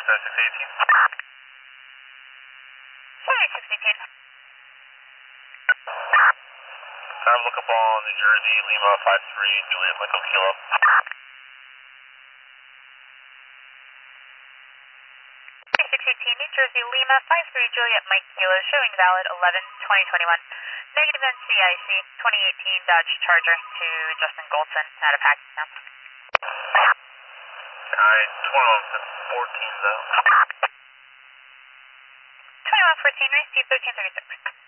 7618. 7618. Time lookable on New Jersey, Lima 53, Juliet Michael Kilo. 7618, New Jersey, Lima 53, Juliet Mike Kilo, showing valid 11/2021. Negative NCIC 2018 Dodge Charger to Justin Goldson out of Pakistan. Alright, 2114 though. 2114, race 1336.